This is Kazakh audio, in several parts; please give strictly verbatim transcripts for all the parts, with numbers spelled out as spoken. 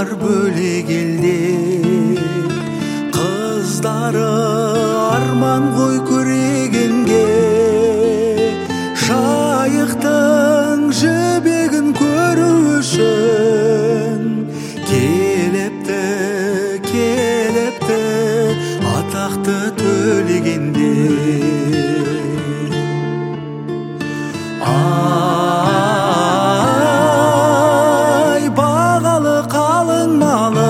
бар бөлек елде, қыздары арман ғой көрегенге. Жайықтың жібегін көру үшін келіпті, келіпті атақты Төлегенде. Ай, бағалы қалың малы,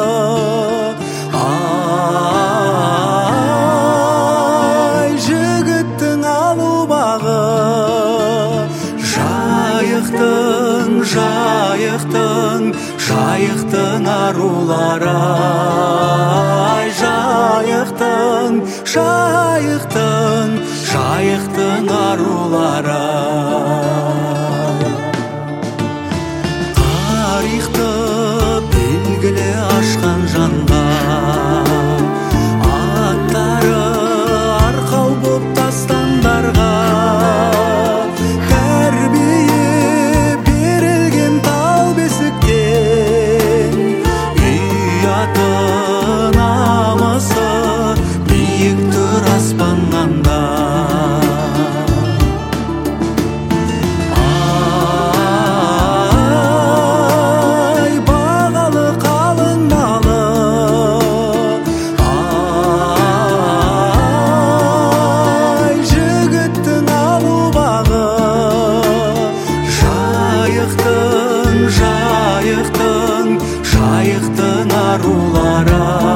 ай, жігіттің алу бағы. Жайықтың, жайықтың, жайықтың арулары, ай, жайықтың, жайықтың, жайықтың арулары. Тарихты белгілі ашқан жанға, аттары арқау боп дастандарға. Тәрбие берілген тал бесіктен, ұяты намысы биік тұр аспаннанда. Жайықтың, жайықтың арулары.